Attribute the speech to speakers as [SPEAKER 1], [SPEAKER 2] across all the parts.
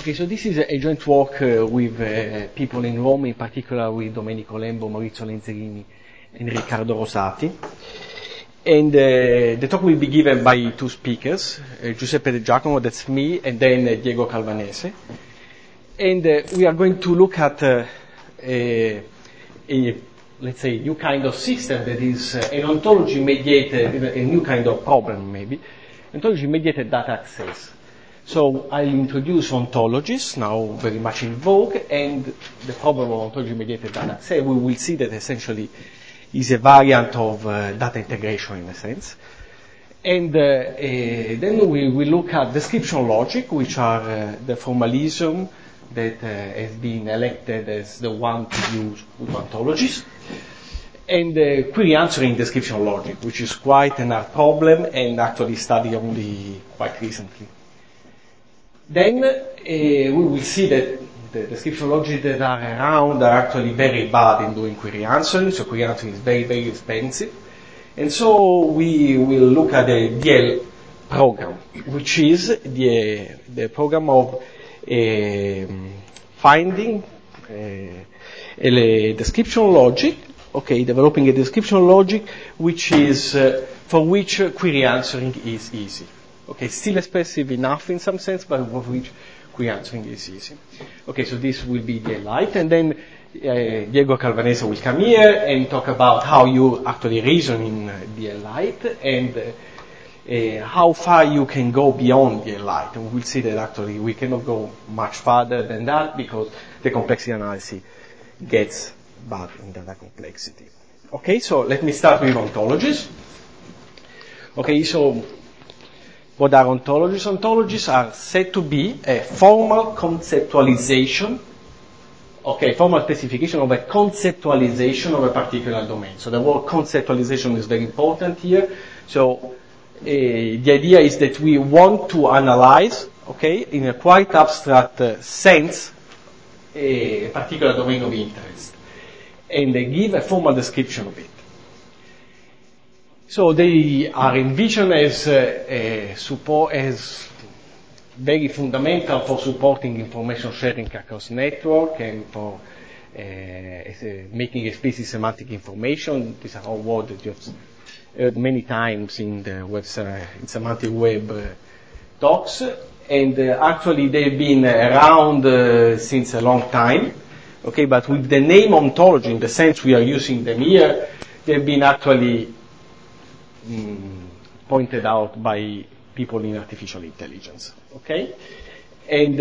[SPEAKER 1] Okay, so this is a joint work with people in Rome, in particular with Domenico Lembo, Maurizio Lenzerini, and Riccardo Rosati. And the talk will be given by two speakers, Giuseppe De Giacomo, that's me, and then Diego Calvanese. And we are going to look at let's say, new kind of system that is an ontology-mediated, a new kind of problem maybe, ontology-mediated data access. So I'll introduce ontologies, now very much in vogue, and the problem of ontology-mediated data access. We will see that essentially is a variant of data integration in a sense. And then we will look at description logic, which are the formalism that has been elected as the one to use with ontologies, and query answering description logic, which is quite an hard problem and actually studied only quite recently. Then we will see that the description logic that are around are actually very bad in doing query answering, so query answering is very, very expensive. And so we will look at the DL program, which is the program of finding a description logic, okay, developing a description logic which is for which query answering is easy. Okay, still expensive enough in some sense, but for which query answering is easy. Okay, so this will be the light, and then Diego Calvanese will come here and talk about how you actually reason in DLite and how far you can go beyond DLite. And we'll see that actually we cannot go much farther than that because the complexity analysis gets bad in data complexity. Okay, so let me start with ontologies. Okay, so what are ontologies? Ontologies are said to be a formal conceptualization, okay, formal specification of a conceptualization of a particular domain. So the word conceptualization is very important here. So the idea is that we want to analyze, okay, in a quite abstract sense, a particular domain of interest, and they give a formal description of it. So they are envisioned as very fundamental for supporting information sharing across network and for making explicit semantic information. These are all words that you have heard many times in the website, in semantic web talks. And actually they've been around since a long time. Okay, but with the name ontology, in the sense we are using them here, they've been actually pointed out by people in artificial intelligence. Okay? And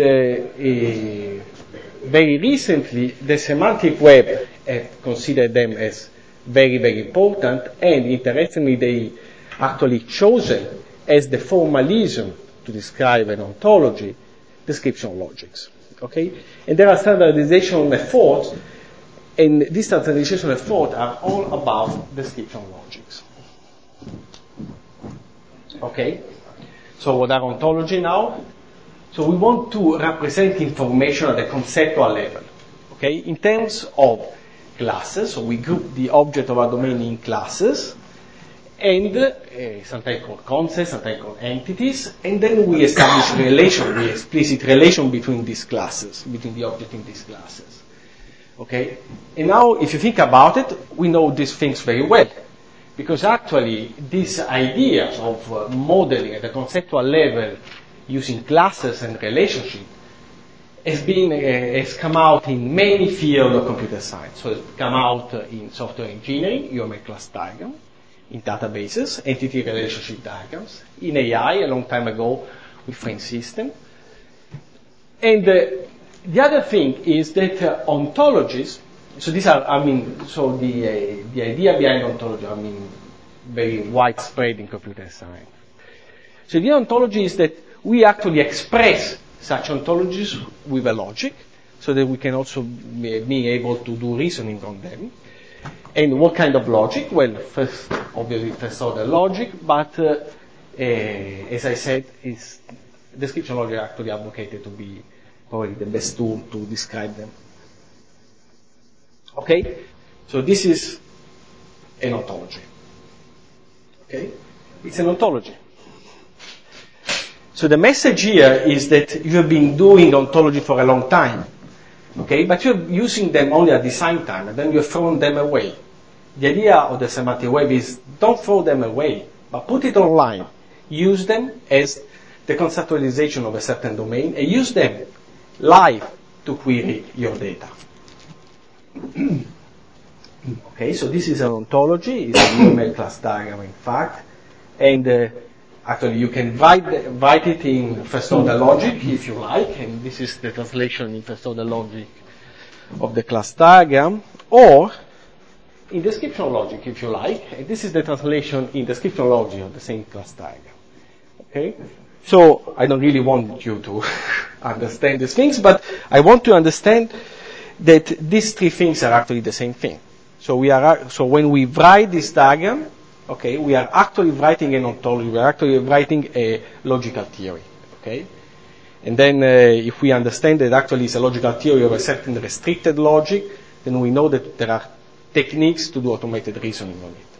[SPEAKER 1] very recently, the semantic web considered them as very, very important, and interestingly, they actually chosen as the formalism to describe an ontology, description logics. Okay? And there are standardization efforts, and these standardization efforts are all about description logics. Okay? So what are ontology now? So we want to represent information at the conceptual level. Okay? In terms of classes, so we group the object of our domain in classes, and sometimes called concepts, sometimes called entities, and then we establish the explicit relation between these classes, between the object in these classes. Okay? And now, if you think about it, we know these things very well. Because actually, these ideas of modeling at the conceptual level using classes and relationship has come out in many fields of computer science. So it's come out in software engineering, you make class diagram, in databases, entity relationship diagrams, in AI a long time ago with frame system. And the other thing is that ontologies, so these are, so the idea behind ontology, very widespread in computer science. So the ontology is that we actually express such ontologies with a logic, so that we can also be able to do reasoning on them. And what kind of logic? Well, obviously first order logic, but as I said, description logic actually advocated to be probably the best tool to describe them. Okay? So this is an ontology. Okay? It's an ontology. So the message here is that you have been doing ontology for a long time, okay, but you're using them only at design time, and then you've thrown them away. The idea of the semantic web is don't throw them away, but put it online. Use them as the conceptualization of a certain domain, and use them live to query your data. Okay, so this is an ontology. It's a UML class diagram, in fact, and actually you can write it in first-order logic if you like, and this is the translation in first-order logic of the class diagram, or in description logic if you like, and this is the translation in description logic of the same class diagram. Okay, so I don't really want you to understand these things, but I want to understand that these three things are actually the same thing. So when we write this diagram, okay, we are actually writing an ontology. We are actually writing a logical theory. Okay, and then if we understand that actually it's a logical theory of a certain restricted logic, then we know that there are techniques to do automated reasoning on it.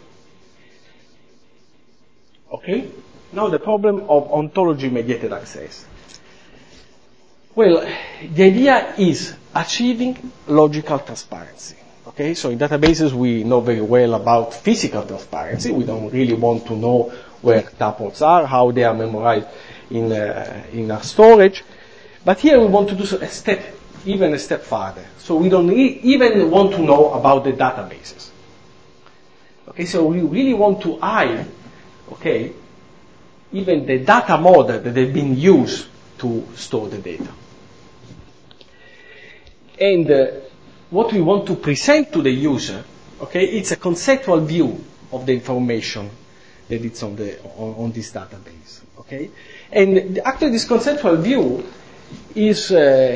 [SPEAKER 1] Okay. Now the problem of ontology-mediated access. Well, the idea is achieving logical transparency. Okay, so in databases we know very well about physical transparency. We don't really want to know where tuples are, how they are memorized in our storage. But here we want to do even a step further. So we don't even want to know about the databases. Okay, so we really want to hide, okay, even the data model that have been used to store the data. And what we want to present to the user, okay, it's a conceptual view of the information that it's on this database, okay? And actually this conceptual view is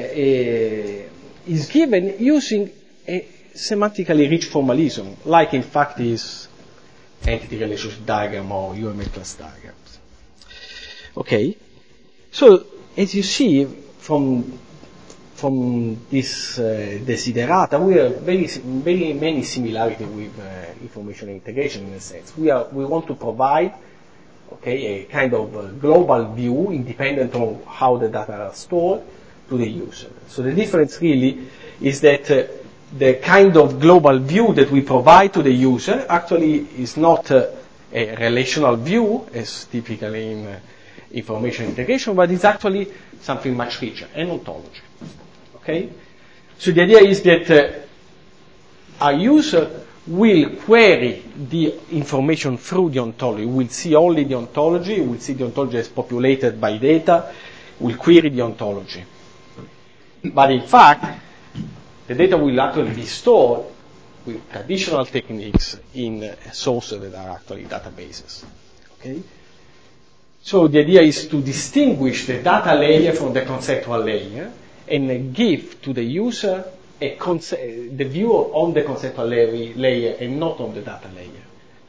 [SPEAKER 1] given using a semantically rich formalism, like in fact is entity relationship diagram or UML class diagrams. Okay, so as you see from this desiderata, we have very many similarities with information integration in a sense. We want to provide, okay, a kind of global view, independent of how the data are stored, to the user. So the difference really is that the kind of global view that we provide to the user actually is not a relational view, as typically in information integration, but it's actually something much richer, an ontology. Okay? So the idea is that our user will query the information through the ontology, will see only the ontology, will see the ontology as populated by data, will query the ontology. But in fact, the data will actually be stored with traditional techniques in sources that are actually databases. Okay? So the idea is to distinguish the data layer from the conceptual layer and give to the user the view on the conceptual layer and not on the data layer.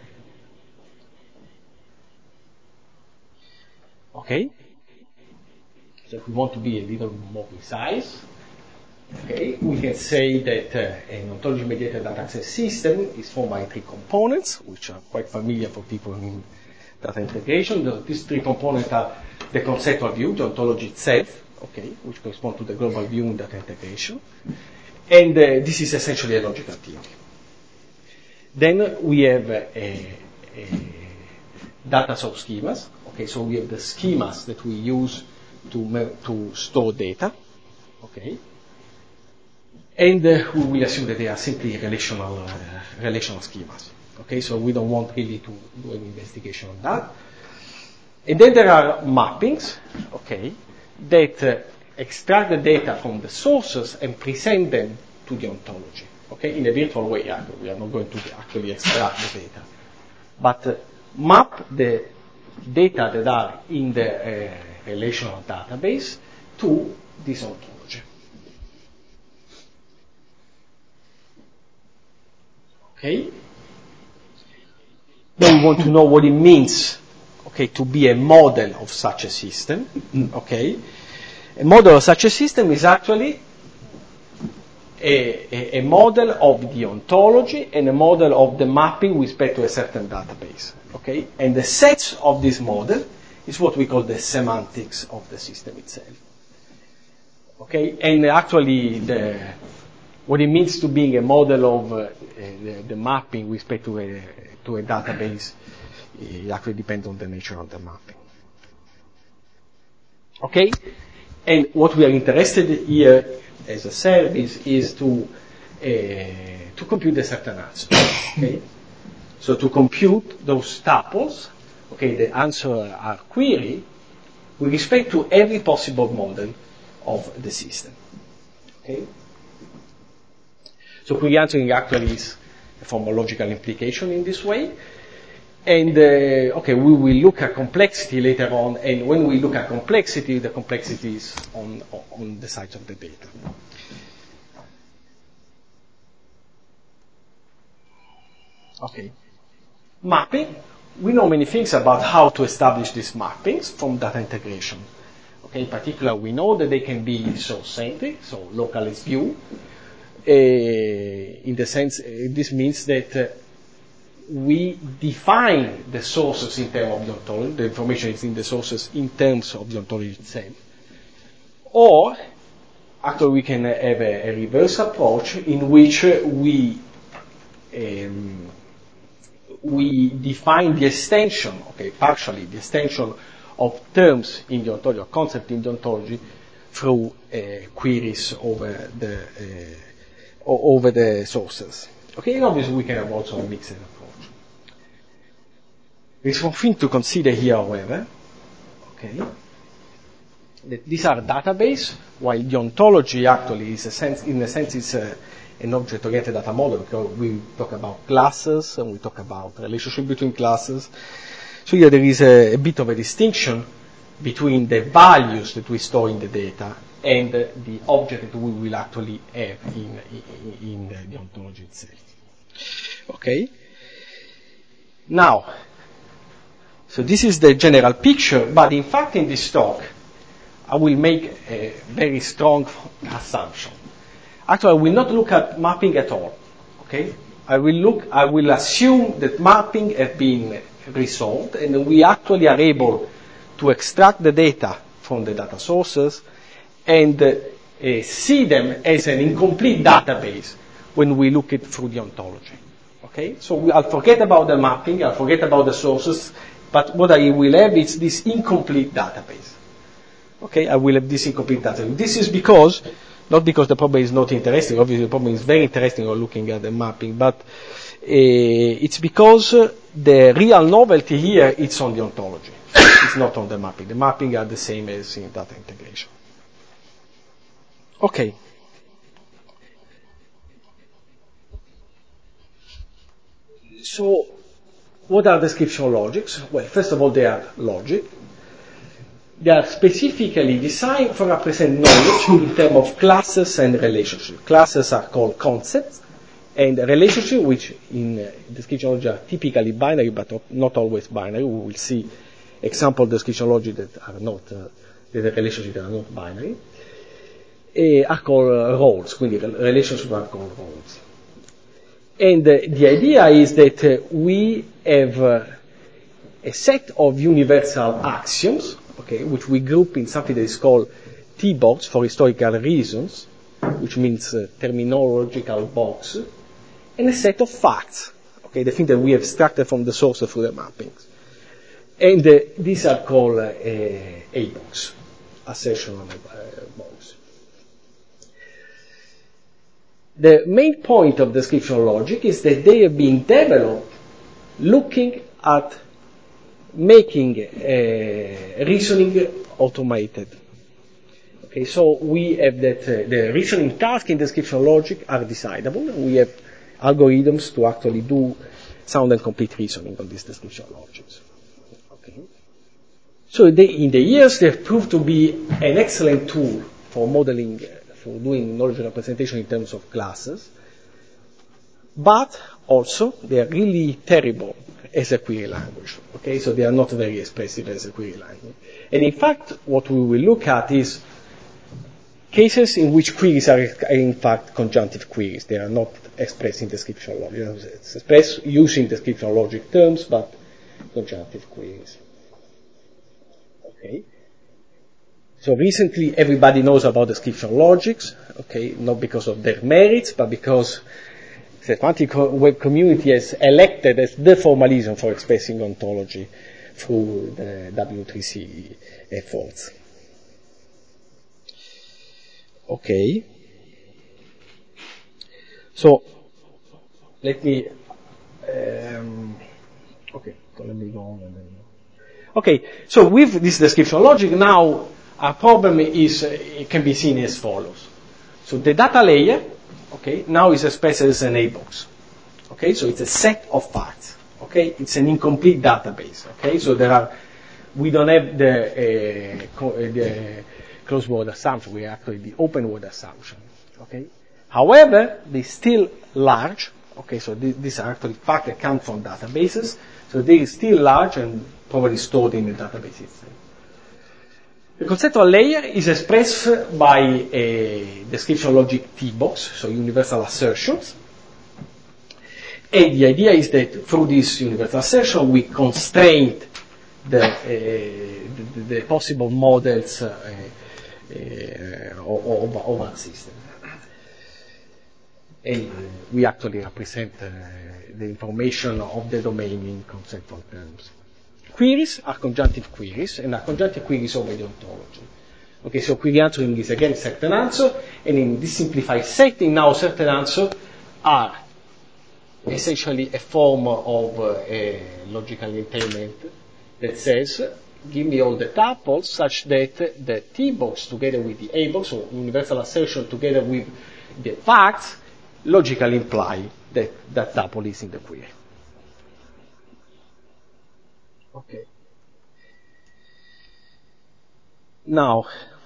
[SPEAKER 1] Okay? So if we want to be a little more precise, okay, we can say that an ontology-mediated data access system is formed by three components, which are quite familiar for people in data integration. These three components are the conceptual view, the ontology itself, okay, which corresponds to the global view in data integration. And this is essentially a logical theory. Then we have data source schemas. Okay, so we have the schemas that we use to store data. Okay. And we will assume that they are simply relational schemas. Okay, so we don't want really to do an investigation on that. And then there are mappings, okay, that extract the data from the sources and present them to the ontology, okay, in a virtual way. We are not going to actually extract the data, but map the data that are in the relational database to this ontology. Okay? Then we want to know what it means, okay, to be a model of such a system. Okay? A model of such a system is actually a model of the ontology and a model of the mapping with respect to a certain database. Okay? And the sets of this model is what we call the semantics of the system itself. Okay, and actually what it means to being a model of the mapping with respect to a database, it actually depends on the nature of the mapping. Okay, and what we are interested here as a service is to compute a certain answer. Okay, so to compute those tuples, okay, the answer are query with respect to every possible model of the system. Okay? So query answering actually is a form of logical implication in this way. And, okay, we will look at complexity later on, and when we look at complexity, the complexity is on the sides of the data. Okay. Mapping. We know many things about how to establish these mappings from data integration. Okay, in particular, we know that they can be source-centric, so localist view. In the sense, this means that we define the sources in terms of the ontology. The information is in the sources in terms of the ontology itself. Or, actually, we can have a reverse approach in which we define the extension, okay, partially the extension of terms in the ontology, or concept in the ontology, through queries over the sources. Okay, and obviously we can have also a mixed approach. There is one thing to consider here, however, okay, that these are database, while the ontology actually is in a sense is an object-oriented data model, because we talk about classes and we talk about relationship between classes. So here there is a bit of a distinction between the values that we store in the data and the object that we will actually have in the ontology itself. Okay? Now, so this is the general picture, but in fact in this talk I will make a very strong assumption. Actually, I will not look at mapping at all. Okay? I will assume that mapping has been resolved, and we actually are able to extract the data from the data sources and see them as an incomplete database when we look it through the ontology. Okay? So I'll forget about the mapping, I'll forget about the sources, but what I will have is this incomplete database. Okay? I will have this incomplete database. This is because not because the problem is not interesting, obviously the problem is very interesting when looking at the mapping, but it's because the real novelty here is on the ontology. It's not on the mapping. The mapping are the same as in data integration. Okay. So, what are description logics? Well, first of all, they are logic. They are specifically designed to represent knowledge in terms of classes and relationships. Classes are called concepts, and relationships, which in description logic are typically binary, but not always binary. We will see example description logic that are not, the relationships that are not binary, are called roles. Quindi relationships are called roles. And the idea is that we have a set of universal axioms, okay, which we group in something that is called T-box for historical reasons, which means terminological box, and a set of facts, okay, the thing that we have extracted from the source through the mappings. And these are called a box, assertional box. The main point of description logic is that they have been developed looking at making reasoning automated. Okay, so we have that the reasoning tasks in description logic are decidable. We have algorithms to actually do sound and complete reasoning on these description logics. Okay. So in the years they've proved to be an excellent tool for modeling, for doing knowledge representation in terms of classes, but also they are really terrible as a query language. Okay, so they are not very expressive as a query language. And in fact, what we will look at is cases in which queries are in fact conjunctive queries. They are not expressed in description logic. It's expressed using description logic terms, but conjunctive queries. Okay. So recently everybody knows about description logics, okay, not because of their merits, but because the semantic web community has elected as the formalism for expressing ontology through the W3C efforts. Okay. So let me okay, so let me go on and then. Okay, so with this description logic now our problem is it can be seen as follows. So the data layer, okay, now is expressed as an A box. Okay, so it's a set of facts. Okay, it's an incomplete database. Okay, so we don't have the closed word assumption. We actually the open word assumption. Okay, however, they're still large. Okay, so these are actually facts that come from databases. So they are still large and probably stored in the database itself. The conceptual layer is expressed by a description logic T-box, so universal assertions. And the idea is that through this universal assertion, we constrain the possible models of our system. And we actually represent the information of the domain in conceptual terms. Queries are conjunctive queries, and are conjunctive queries over the ontology. Okay, so query answering is again certain answer, and in this simplified setting, now certain answers are essentially a form of a logical entailment that says, give me all the tuples such that the T-box together with the A-box, so universal assertion together with the facts, logically imply that that tuple is in the query. Okay. Now,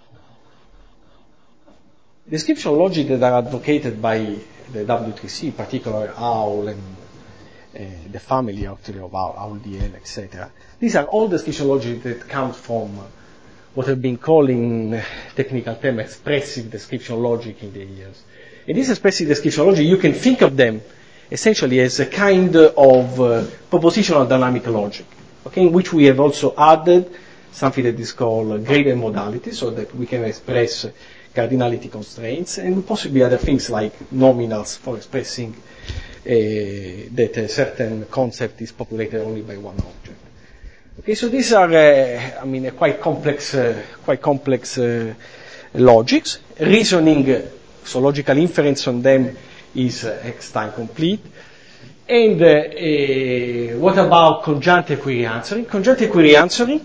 [SPEAKER 1] description logic that are advocated by the W3C, particularly OWL and the family actually of OWL-DL, etc. These are all description logic that come from what have been called in technical terms expressive description logic in the years. In this expressive description logic, you can think of them essentially as a kind of propositional dynamic logic, okay, in which we have also added something that is called graded modality, so that we can express cardinality constraints, and possibly other things like nominals for expressing that a certain concept is populated only by one object. Okay, so these are, quite complex logics. Reasoning, so logical inference on them is X-time complete. And what about conjunctive query answering? Conjunctive query answering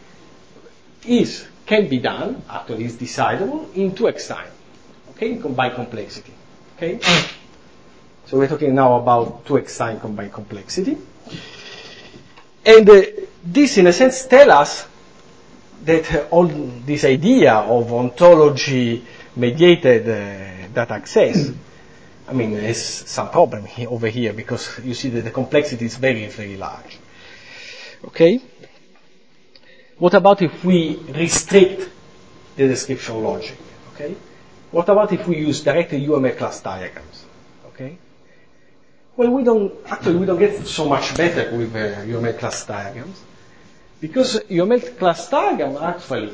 [SPEAKER 1] can be done, actually is decidable, in 2x time, okay, in combined complexity, okay? So we're talking now about 2x time combined complexity. And this, in a sense, tells us that all this idea of ontology-mediated data access, has some problem over here, because you see that the complexity is very, very large, okay? What about if we restrict the description logic? Okay. What about if we use directly UML class diagrams? Okay. Well, we don't get so much better with UML class diagrams, because UML class diagram actually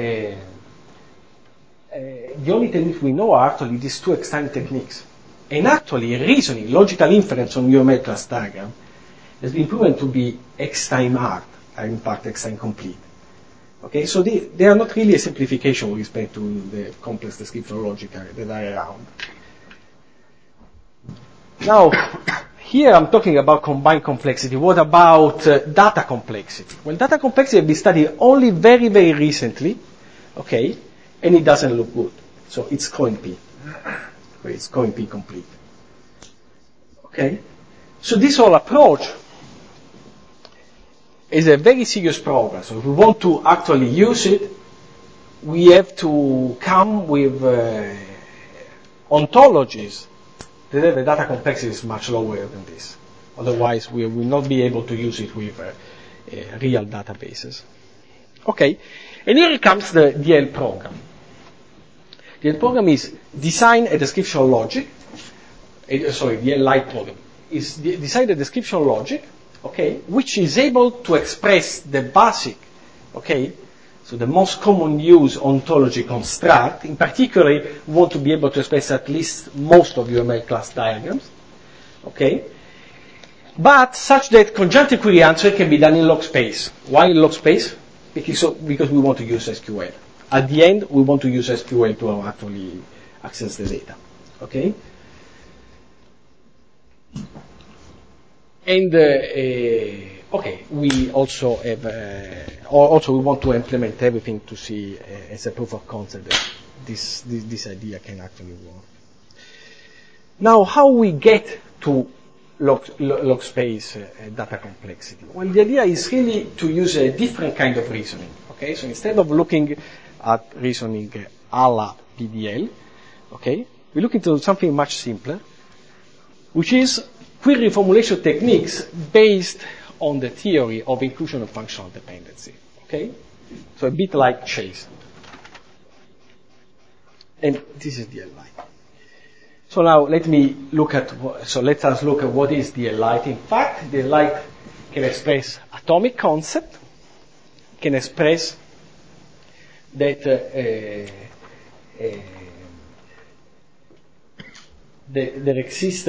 [SPEAKER 1] the only techniques we know are actually these 2x time techniques, and actually reasoning, logical inference on UML class diagram has been proven to be X time hard, and in fact X time complete. Okay, so they are not really a simplification with respect to the complex description logic that are around. Now, here I'm talking about combined complexity. What about data complexity? Well, data complexity has been studied only very, very recently, okay, and it doesn't look good. So it's CoNP. It's CoNP complete. Okay, so this whole approach is a very serious problem. So if we want to actually use it, we have to come with ontologies that have a data complexity is much lower than this. Otherwise, we will not be able to use it with real databases. Okay, and here comes the DL program. The DL program is design a description logic. DL light program is design a description logic, okay, which is able to express the basic, okay, So the most common use ontology construct, in particular, we want to be able to express at least most of UML class diagrams, okay? But such that conjunctive query answer can be done in log space. Why in log space? Because we want to use SQL. At the end, we want to use SQL to actually access the data, okay? And okay, we also have, we want to implement everything to see as a proof of concept that this idea can actually work. Now, how we get to log space data complexity? Well, the idea is really to use a different kind of reasoning. Okay, so instead of looking at reasoning a la PDL, okay, we look into something much simpler, which is query formulation techniques based on the theory of inclusion of functional dependency. Okay? So a bit like Chase. And this is DLI. So now let us look at what is DLI. In fact, DLI can express atomic concept, can express that there exists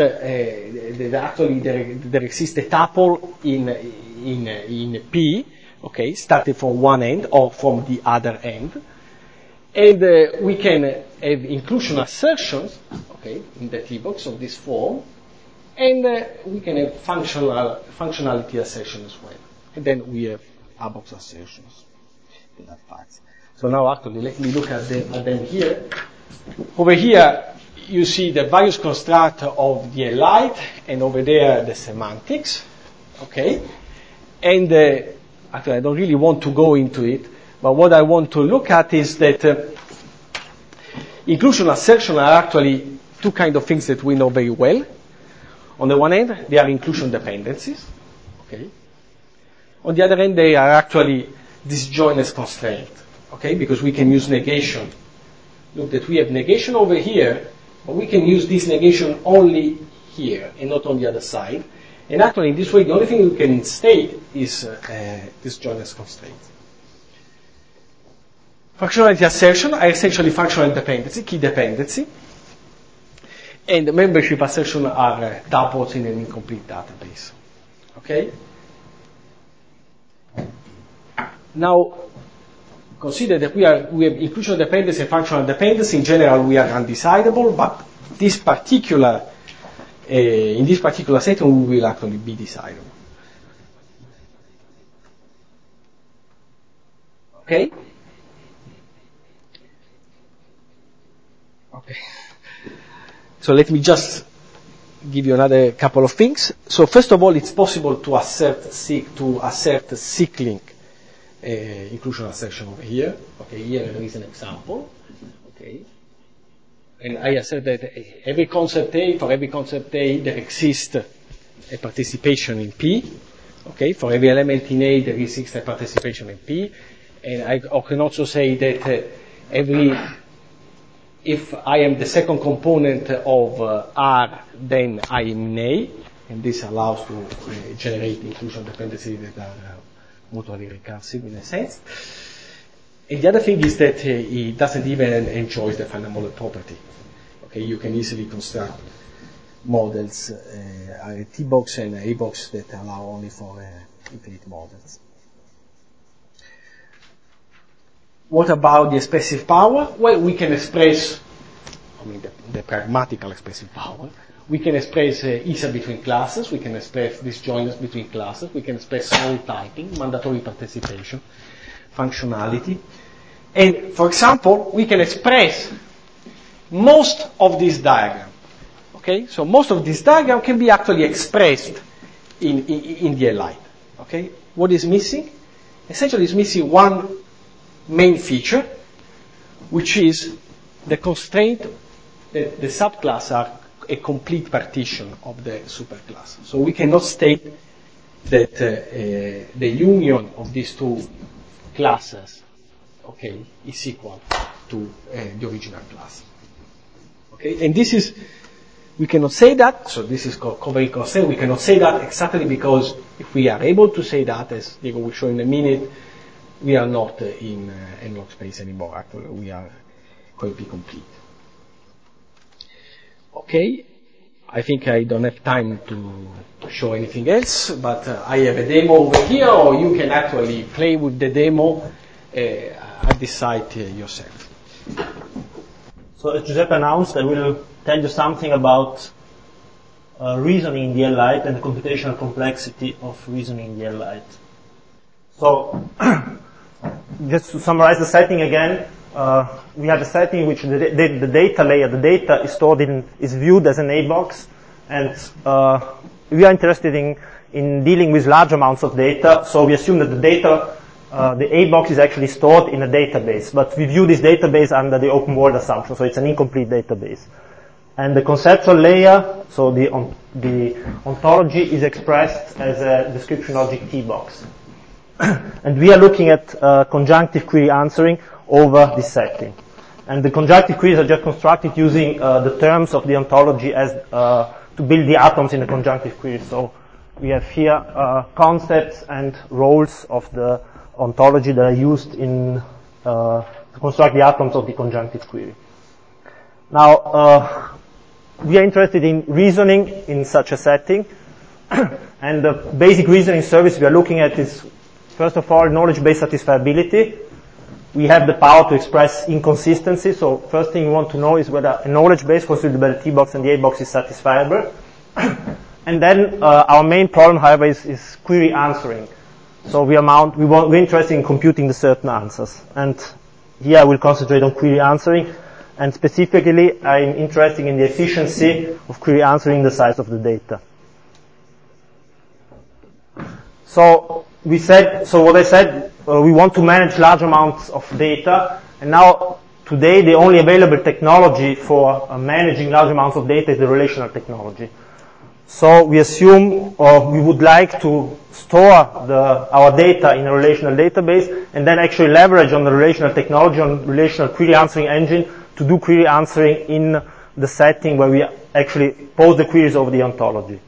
[SPEAKER 1] a tuple in P, okay, starting from one end or from the other end, and we can have inclusion assertions, okay, in the T-box of this form, and we can have functionality assertion as well, and then we have A-box assertions. That facts. So now actually let me look at them here. Over here, you see the various construct of the elite, and over there the semantics, okay? And actually I don't really want to go into it, but what I want to look at is that inclusion assertion are actually two kind of things that we know very well. On the one hand, they are inclusion dependencies, okay? On the other hand, they are actually disjointness constraint, okay? Because we can use negation. Look that we have negation over here, but we can use this negation only here and not on the other side. And actually, in this way, the only thing we can state is disjointness constraint. Functionality assertion are essentially functional dependency, key dependency. And membership assertion are tuples in an incomplete database. Okay? Now, consider that we have inclusion dependency and functional dependency. In general, we are undecidable, but in this particular setting, we will actually be decidable. Okay? Okay. So let me just give you another couple of things. So first of all, it's possible to assert cycling inclusion assertion over here. Okay, here there is an example. Okay, and I assert that every concept A, for every concept A, there exists a participation in P. Okay, for every element in A, there exists a participation in P. And I can also say that if I am the second component of R, then I am in A, and this allows to generate inclusion dependencies that are mutually recursive in a sense. And the other thing is that it doesn't even enjoy the final model property. Okay, you can easily construct models, T-box and A-box that allow only for infinite models. What about the expressive power? Well, we can express, the pragmatical expressive power. We can express ISA between classes. We can express disjointness between classes. We can express all typing, mandatory participation, functionality. And, for example, we can express most of this diagram. Okay? So most of this diagram can be actually expressed in the elite. Okay? What is missing? Essentially, it's missing one main feature, which is the constraint that the subclass are a complete partition of the superclass. So we cannot state that the union of these two classes, okay, is equal to the original class. Okay, and this is, we cannot say that, so this is called covering constraint. We cannot say that exactly because if we are able to say that, as Diego will show in a minute, we are not in n-log space anymore. Actually, we are going to be complete. Okay, I think I don't have time to show anything else, but I have a demo over here, or you can actually play with the demo at the site yourself.
[SPEAKER 2] So as Giuseppe announced, I will tell you something about reasoning in DL-Lite and the computational complexity of reasoning in DL-Lite. So just to summarize the setting again, we have a setting in which the data layer, the data is stored is viewed as an A box, and we are interested in dealing with large amounts of data. So we assume that the data, the A box is actually stored in a database, but we view this database under the open world assumption, so it's an incomplete database. And the conceptual layer, so the ontology, is expressed as a description logic T box. And we are looking at conjunctive query answering over this setting. And the conjunctive queries are just constructed using the terms of the ontology as to build the atoms in the conjunctive query. So we have here concepts and roles of the ontology that are used in to construct the atoms of the conjunctive query. Now, we are interested in reasoning in such a setting. And the basic reasoning service we are looking at is, first of all, knowledge-based satisfiability. We have the power to express inconsistency. So first thing we want to know is whether a knowledge base constituted by the T box and the A box is satisfiable. And then our main problem, however, is query answering. So we're interested in computing the certain answers. And here I will concentrate on query answering. And specifically, I'm interested in the efficiency of query answering the size of the data. So what I said, we want to manage large amounts of data. And now, today, the only available technology for managing large amounts of data is the relational technology. So we assume, or we would like to store our data in a relational database and then actually leverage on the relational technology, on relational query answering engine to do query answering in the setting where we actually pose the queries over the ontology.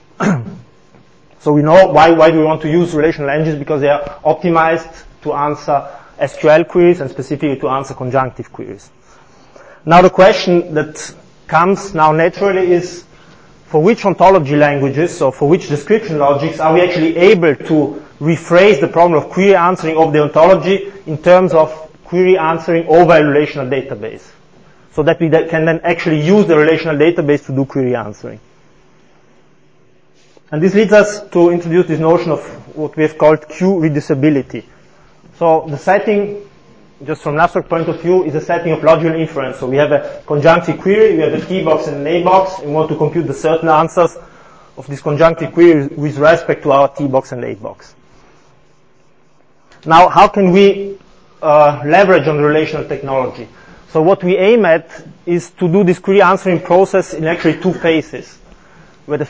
[SPEAKER 2] So we know why do we want to use relational engines, because they are optimized to answer SQL queries and specifically to answer conjunctive queries. Now the question that comes now naturally is, for which ontology languages, or for which description logics, are we actually able to rephrase the problem of query answering of the ontology in terms of query answering over a relational database, so that we can then actually use the relational database to do query answering. And this leads us to introduce this notion of what we have called Q-reducibility. So the setting, just from an abstract point of view, is a setting of logical inference. So we have a conjunctive query, we have a T box and an A box, and we want to compute the certain answers of this conjunctive query with respect to our T box and A box. Now, how can we leverage on the relational technology? So what we aim at is to do this query answering process in actually two phases. The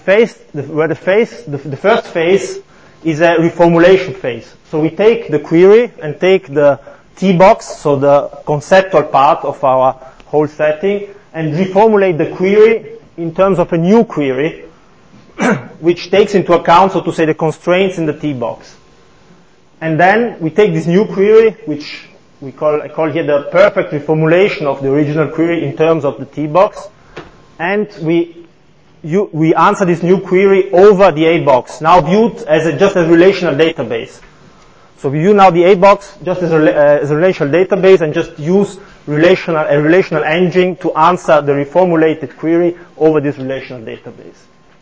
[SPEAKER 2] first phase is a reformulation phase. So we take the query and take the T box, so the conceptual part of our whole setting, and reformulate the query in terms of a new query, which takes into account, so to say, the constraints in the T box. And then we take this new query, which I call here the perfect reformulation of the original query in terms of the T box, and we answer this new query over the A box, now viewed as just a relational database. So we view now the A box just as a relational database and just use a relational engine to answer the reformulated query over this relational database.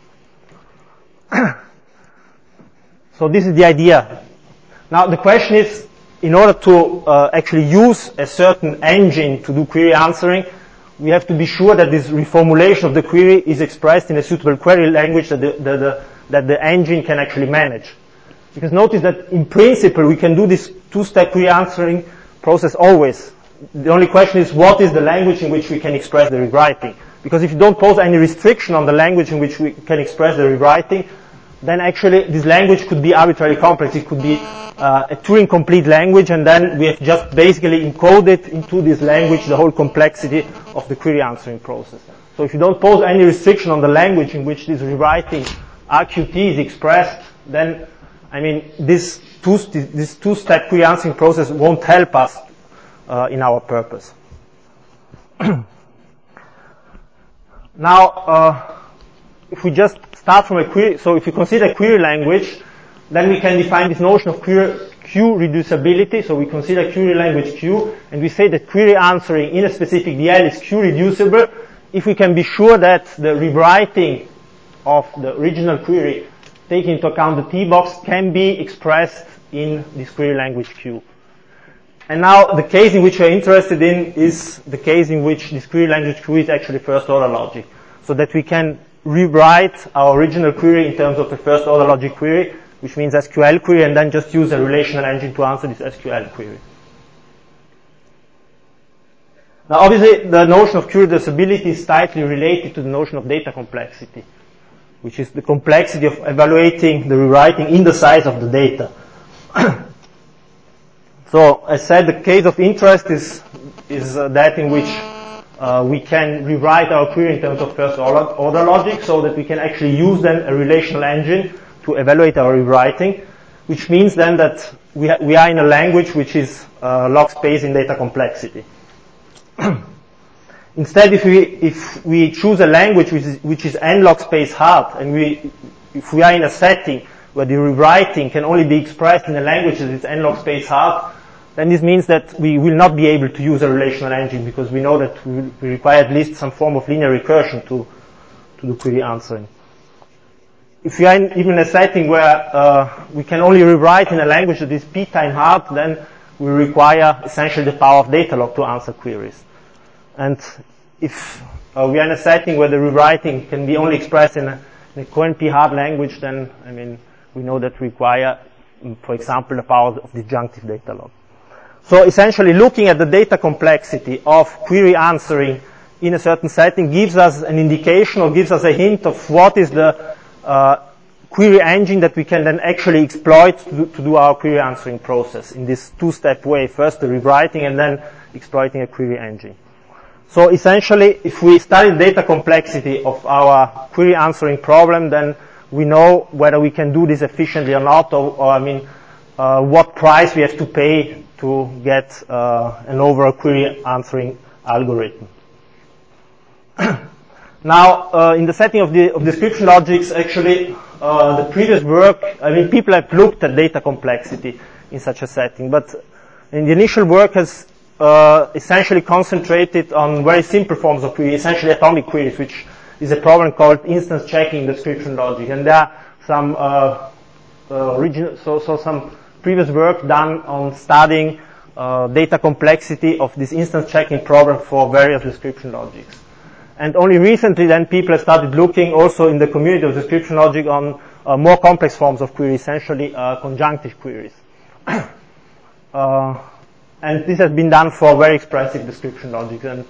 [SPEAKER 2] So this is the idea. Now the question is, in order to actually use a certain engine to do query answering, we have to be sure that this reformulation of the query is expressed in a suitable query language that the engine can actually manage. Because notice that in principle we can do this two-step query answering process always. The only question is, what is the language in which we can express the rewriting? Because if you don't pose any restriction on the language in which we can express the rewriting, then actually this language could be arbitrarily complex. It could be a Turing-complete language, and then we have just basically encoded into this language the whole complexity of the query answering process. So if you don't pose any restriction on the language in which this rewriting RQT is expressed, then, this this two-step query answering process won't help us in our purpose. Now, if we just start from a query, so if we consider query language, then we can define this notion of queue reducibility. So we consider query language Q, and we say that query answering in a specific DL is Q reducible if we can be sure that the rewriting of the original query, taking into account the T-box, can be expressed in this query language Q. And now the case in which we're interested in is the case in which this query language Q is actually first-order logic, so that we can rewrite our original query in terms of the first-order logic query, which means SQL query, and then just use a relational engine to answer this SQL query. Now, obviously, the notion of query reducibility is tightly related to the notion of data complexity, which is the complexity of evaluating the rewriting in the size of the data. So, as said, the case of interest is that in which we can rewrite our query in terms of first-order logic, so that we can actually use then a relational engine to evaluate our rewriting, which means then that we are in a language which is log space in data complexity. Instead, if we choose a language which is n-log space hard, and if we are in a setting where the rewriting can only be expressed in a language that is n-log space hard, then this means that we will not be able to use a relational engine, because we know that we require at least some form of linear recursion to do query answering. If we are even in a setting where we can only rewrite in a language that is p-time hard, then we require essentially the power of Datalog to answer queries. And if we are in a setting where the rewriting can be only expressed in a CoNP hard language, then we know that we require, for example, the power of disjunctive Datalog. So essentially, looking at the data complexity of query answering in a certain setting gives us an indication, or gives us a hint of what is the query engine that we can then actually exploit to do our query answering process in this two-step way. First the rewriting, and then exploiting a query engine. So essentially, if we study data complexity of our query answering problem, then we know whether we can do this efficiently or not, or what price we have to pay to get an overall query answering algorithm. Now, in the setting of description logics, actually, the previous work, people have looked at data complexity in such a setting, but in the initial work has essentially concentrated on very simple forms of query, essentially atomic queries, which is a problem called instance checking description logic. And there are some some previous work done on studying data complexity of this instance checking problem for various description logics. And only recently then people have started looking also in the community of description logic on more complex forms of query, essentially conjunctive queries. And this has been done for very expressive description logic. And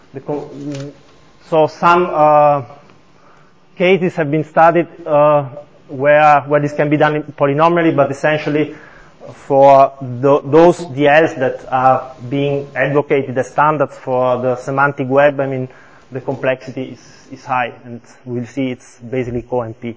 [SPEAKER 2] so some cases have been studied where this can be done polynomially, but essentially for those DLs that are being advocated as standards for the semantic web, the complexity is high, and we'll see it's basically CoNP.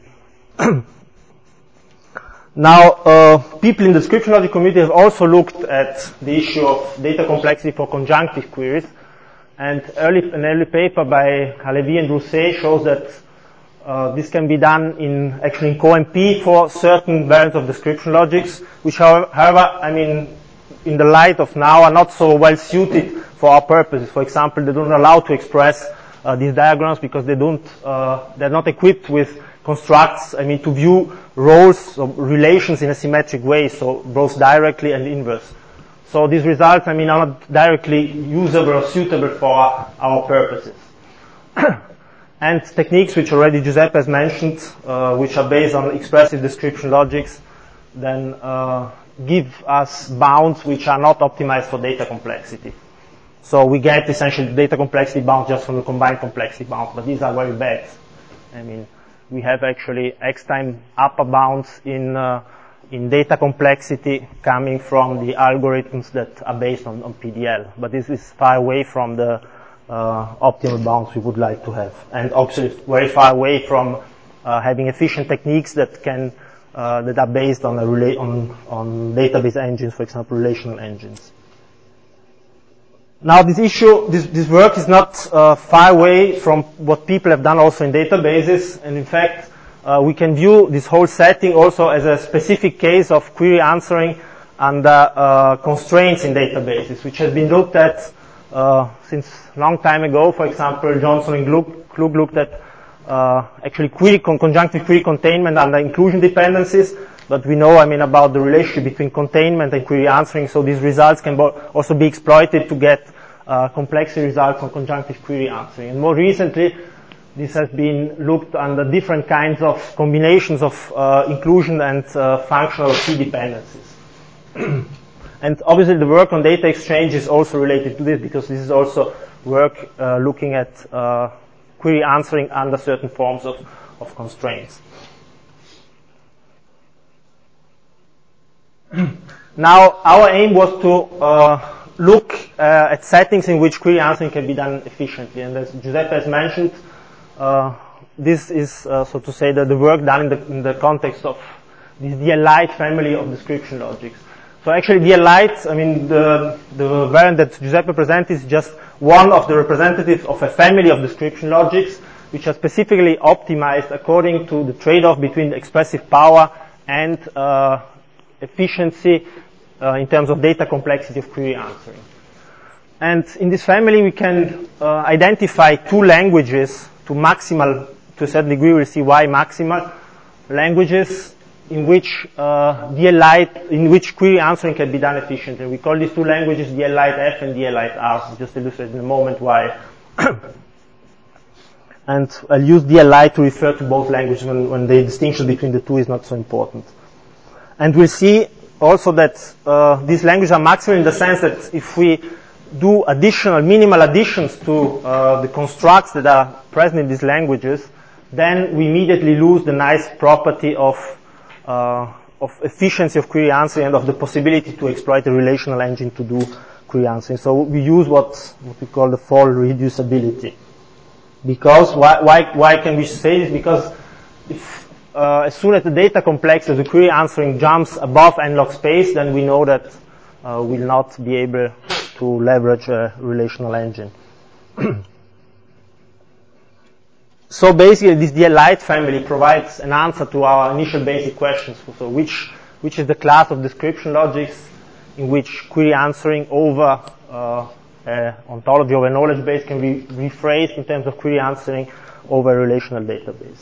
[SPEAKER 2] Now, people in the description logic community have also looked at the issue of data complexity for conjunctive queries, and an early paper by Halevi and Rousset shows that this can be done in CoNP for certain variants of description logics, which however, in the light of now are not so well suited for our purposes. For example, they don't allow to express these diagrams because they're not equipped with constructs, to view roles or relations in a symmetric way, so both directly and inverse. So these results, are not directly usable or suitable for our purposes. And techniques which already Giuseppe has mentioned, which are based on expressive description logics, then give us bounds which are not optimized for data complexity. So we get essentially data complexity bound just from the combined complexity bound, but these are very bad. We have actually X-time upper bounds in data complexity coming from the algorithms that are based on PDL. But this is far away from the optimal bounds we would like to have. And obviously very far away from having efficient techniques that can that are based on on database engines, for example, relational engines. Now, this work is not far away from what people have done also in databases, and in fact, we can view this whole setting also as a specific case of query answering under constraints in databases, which has been looked at since a long time ago. For example, Johnson and Klug looked at actually conjunctive query containment under inclusion dependencies, but we know, about the relationship between containment and query answering, so these results can also be exploited to get complexity results on conjunctive query answering. And more recently, this has been looked under different kinds of combinations of inclusion and functional key dependencies. And obviously the work on data exchange is also related to this, because this is also work looking at query answering under certain forms of constraints. Now, our aim was to look at settings in which query answering can be done efficiently. And as Giuseppe has mentioned, this is, so to say, the work done in the context of this DL-Lite family of description logics. So actually, DL-Lite, the variant that Giuseppe presented is just one of the representatives of a family of description logics, which are specifically optimized according to the trade-off between expressive power and efficiency in terms of data complexity of query answering. And in this family, we can identify two languages to a certain degree, we'll see why maximal languages in which DL-Lite, in which query answering can be done efficiently. We call these two languages DL-Lite F and DL-Lite R. I'll just illustrate in a moment why. And I'll use DL-Lite to refer to both languages when the distinction between the two is not so important. And we'll see also that these languages are maximal in the sense that if we do minimal additions to the constructs that are present in these languages, then we immediately lose the nice property of efficiency of query answering and of the possibility to exploit a relational engine to do query answering. So we use what we call the fall reducibility. Because why can we say this? Because if as soon as the data complexity of the query answering jumps above n-log space, then we know that we'll not be able to leverage a relational engine. So basically, this DL-Lite family provides an answer to our initial basic questions. So which is the class of description logics in which query answering over ontology over a knowledge base can be rephrased in terms of query answering over a relational database.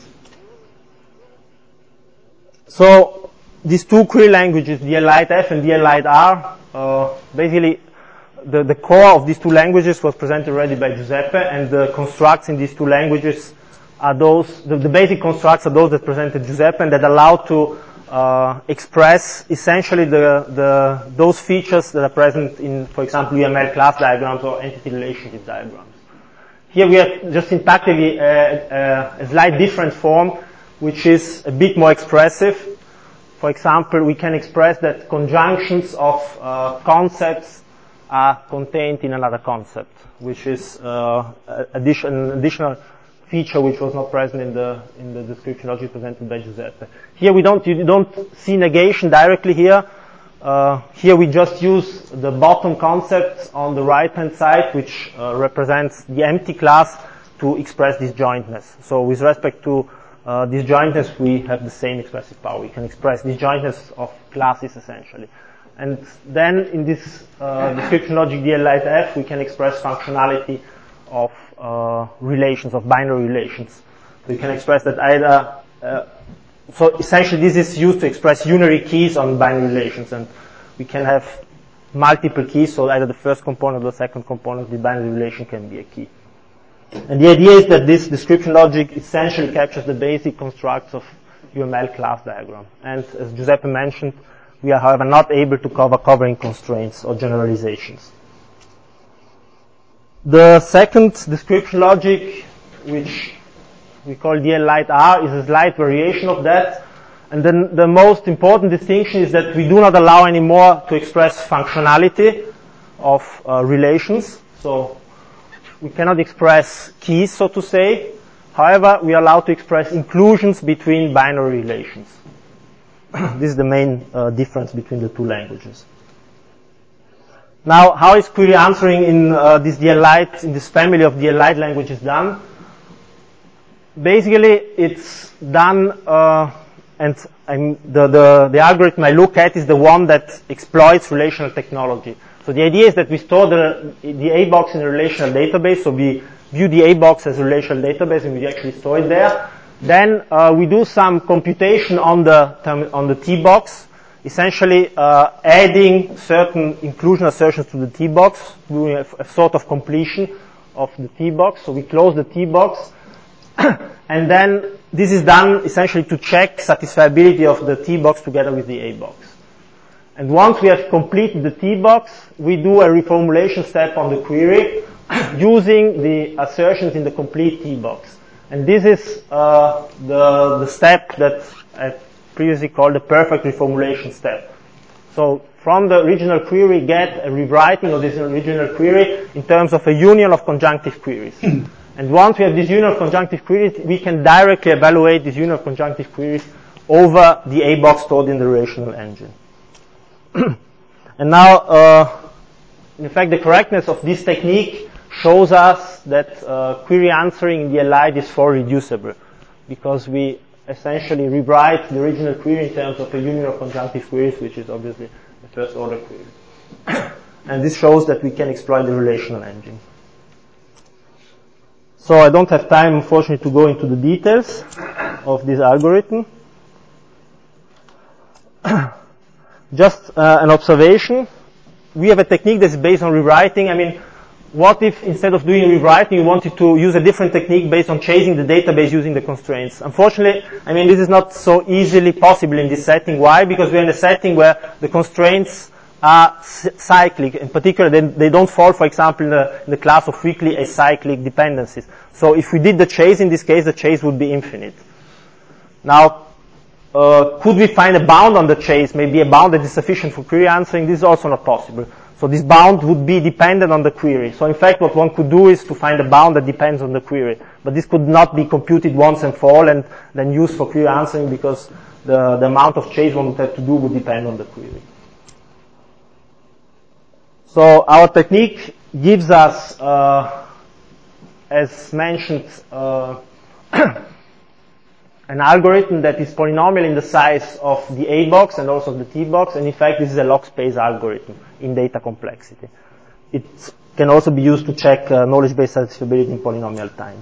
[SPEAKER 2] So these two query languages, DL-Lite F and DL-Lite R, basically the core of these two languages was presented already by Giuseppe, and the constructs in these two languages are those, the basic constructs are those that presented Giuseppe and that allow to express essentially those features that are present in, for example, UML class diagrams or entity relationship diagrams. Here we have just in practically a slight different form, which is a bit more expressive. For example, we can express that conjunctions of concepts are contained in another concept, which is an additional feature which was not present in the description logic presented by Giuseppe. Here you don't see negation directly here. Here we just use the bottom concept on the right-hand side, which represents the empty class, to express disjointness. So with respect to disjointness, we have the same expressive power. We can express disjointness of classes essentially. And then in this description logic DL-Lite F, we can express functionality of relations, of binary relations. So you can express that either, so essentially this is used to express unary keys on binary relations, and we can have multiple keys, so either the first component or the second component of the binary relation can be a key. And the idea is that this description logic essentially captures the basic constructs of UML class diagram. And as Giuseppe mentioned, we are, however, not able to cover covering constraints or generalizations. The second description logic, which we call DL-Lite R, is a slight variation of that. And then the most important distinction is that we do not allow anymore to express functionality of relations. So we cannot express keys, so to say. However, we are allowed to express inclusions between binary relations. This is the main difference between the two languages. Now, how is query answering in this DLite, in this family of DLite languages done? Basically, it's done, and the algorithm I look at is the one that exploits relational technology. So the idea is that we store the A box in a relational database, so we view the A box as a relational database and we actually store it there. Then we do some computation on the T box, essentially adding certain inclusion assertions to the T box, doing a sort of completion of the T box. So we close the T box, and then this is done essentially to check satisfiability of the T box together with the A box. And once we have completed the T box, we do a reformulation step on the query using the assertions in the complete T box. And this is the step that I previously called the perfect reformulation step. So from the original query, get a rewriting of this original query in terms of a union of conjunctive queries. And once we have this union of conjunctive queries, we can directly evaluate this union of conjunctive queries over the A box stored in the relational engine. And now, in fact, the correctness of this technique shows us that query answering in DLite is for reducible, because we essentially rewrite the original query in terms of a union of conjunctive queries, which is obviously the first order query. And this shows that we can exploit the relational engine. So I don't have time, unfortunately, to go into the details of this algorithm. Just an observation. We have a technique that's based on rewriting. I mean, what if instead of doing rewriting, you wanted to use a different technique based on chasing the database using the constraints? Unfortunately, I mean, this is not so easily possible in this setting. Why? Because we're in a setting where the constraints are cyclic. In particular, they don't fall, for example, in the class of weakly acyclic dependencies. So if we did the chase, in this case, the chase would be infinite. Now, could we find a bound on the chase, maybe a bound that is sufficient for query answering? This is also not possible. So this bound would be dependent on the query. So in fact, what one could do is to find a bound that depends on the query. But this could not be computed once and for all and then used for query answering, because the amount of chase one would have to do would depend on the query. So our technique gives us, as mentioned, an algorithm that is polynomial in the size of the A box and also the T box, and in fact this is a log space algorithm in data complexity. It can also be used to check knowledge base satisfiability in polynomial time.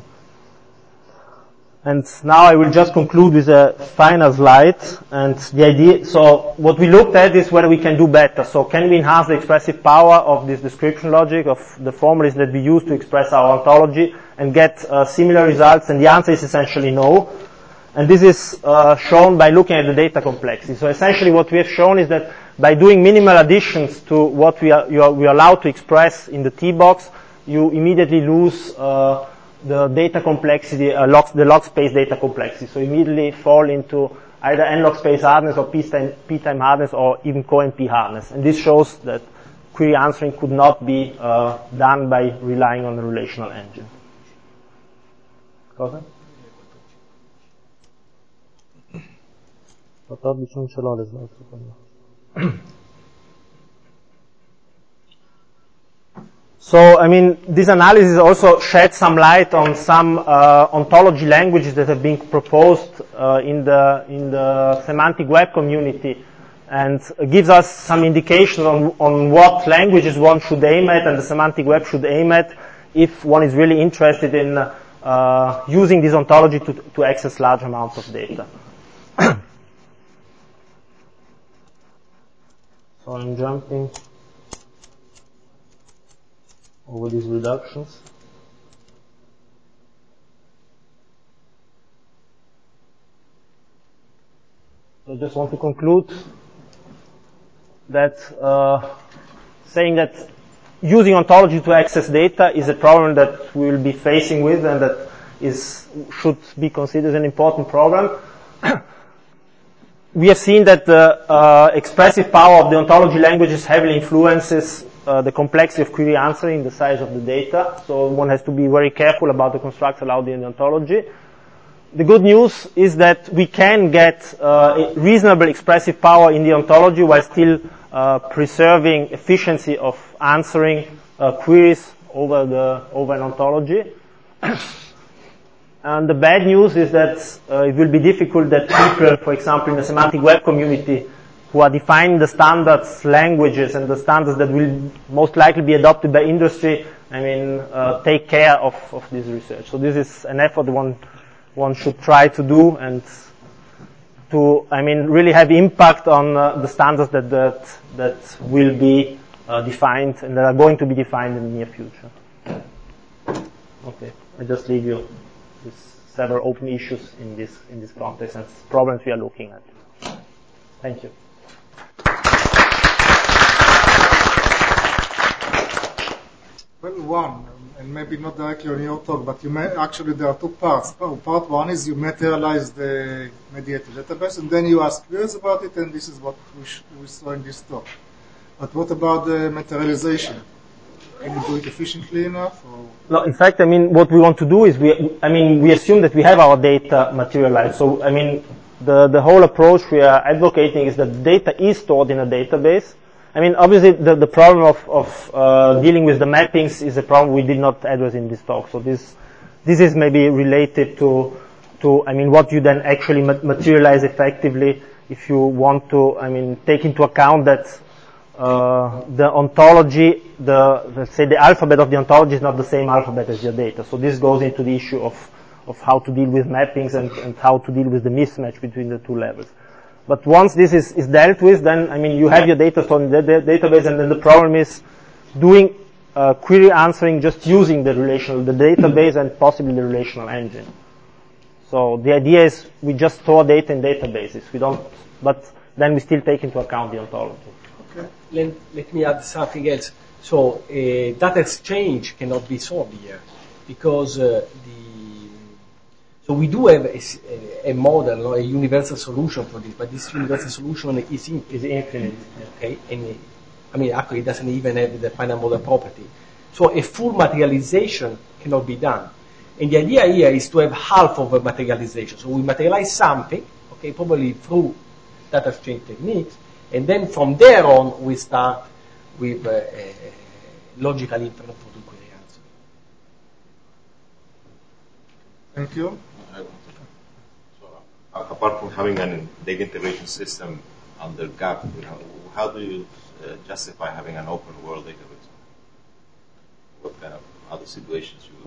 [SPEAKER 2] And now I will just conclude with a final slide. And the idea, so what we looked at is whether we can do better. So can we enhance the expressive power of this description logic, of the formulas that we use to express our ontology, and get similar results? And the answer is essentially no. And this is shown by looking at the data complexity. So essentially what we have shown is that by doing minimal additions to what we are allowed to express in the T box, you immediately lose the data complexity, the log space data complexity. So immediately fall into either n-log space hardness or p-time hardness or even co-NP hardness. And this shows that query answering could not be done by relying on the relational engine. Cosa? So, I mean, this analysis also sheds some light on some ontology languages that have been proposed in the semantic web community, and gives us some indication on what languages one should aim at and the semantic web should aim at if one is really interested in using this ontology to access large amounts of data. So I'm jumping over these reductions. So I just want to conclude that saying that using ontology to access data is a problem that we will be facing with, and that should be considered an important problem. We have seen that the expressive power of the ontology languages heavily influences the complexity of query answering, the size of the data. So one has to be very careful about the constructs allowed in the ontology. the good news is that we can get reasonable expressive power in the ontology while still preserving efficiency of answering queries over an ontology. And the bad news is that it will be difficult that people, for example, in the semantic web community, who are defining the standards, languages, and the standards that will most likely be adopted by industry, take care of this research. So this is an effort one should try to do, and to, really have impact on the standards that will be defined and that are going to be defined in the near future. Okay, I just leave you with several open issues in this context and problems we are looking at. Thank you.
[SPEAKER 3] Well, one, and maybe not directly on your talk, but actually there are two parts. Part one is you materialize the mediated database, and then you ask queries about it, and this is what we saw in this talk. But what about the materialization? Can you do it efficiently enough? Or?
[SPEAKER 2] No, in fact, what we want to do is we assume that we have our data materialized. So, the whole approach we are advocating is that data is stored in a database. Obviously, the problem of dealing with the mappings is a problem we did not address in this talk. So this is maybe related to what you then actually materialize effectively if you want to, take into account that the ontology, let's say the alphabet of the ontology is not the same alphabet as your data. So this goes into the issue of how to deal with mappings and how to deal with the mismatch between the two levels. But once this is dealt with, then, you have your data stored in the database, and then the problem is doing query answering just using the database and possibly the relational engine. So the idea is we just store data in databases. But then we still take into account the ontology.
[SPEAKER 1] Okay. Let me add something else. So data exchange cannot be solved here because so we do have a model, a universal solution for this, but this universal solution is infinite. Okay, and actually it doesn't even have the final model property. So a full materialization cannot be done. And the idea here is to have half of a materialization. So we materialize something, okay, probably through data exchange techniques, and then from there on we start with logical inference for the query answer.
[SPEAKER 3] Thank you.
[SPEAKER 4] Apart from having a data integration system under GAP, how do you justify having an open world database? What kind of other situations you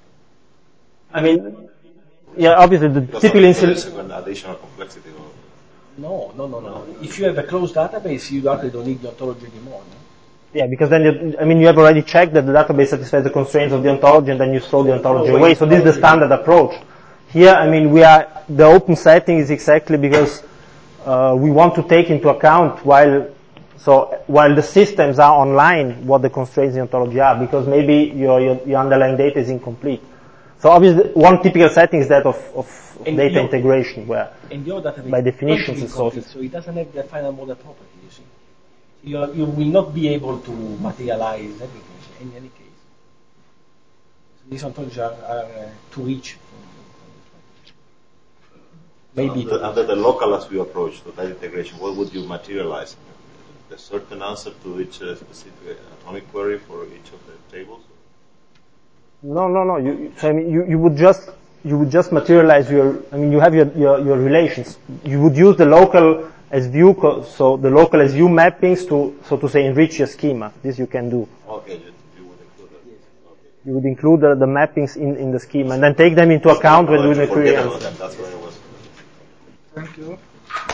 [SPEAKER 4] will?
[SPEAKER 2] Obviously the typical
[SPEAKER 4] an additional complexity.
[SPEAKER 1] No. If you have a closed database, you actually don't need the ontology anymore. No?
[SPEAKER 2] Yeah, because then you have already checked that the database satisfies the constraints of the ontology, and then you throw the ontology away. So this is the standard approach. Here, the open setting is exactly because we want to take into account while the systems are online, what the constraints in the ontology are, because maybe your underlying data is incomplete. So obviously, one typical setting is that of data integration, where by definition it's sorted.
[SPEAKER 1] So it doesn't have the final model property, you see. You will not be able to materialize everything in any case. So these ontologies are too rich. Maybe
[SPEAKER 4] under the local as we approach to that integration, what would you materialize? A certain answer to each specific atomic query for each of the tables?
[SPEAKER 2] No. You would just materialize you have your relations. You would use the local as view, so the local as view mappings to, so to say, enrich your schema. This you can do.
[SPEAKER 4] Okay, you would include that.
[SPEAKER 2] Yes. Okay. You would include the mappings in the schema and then take them into account when doing the query answer.
[SPEAKER 4] That's what I was.
[SPEAKER 3] Thank you.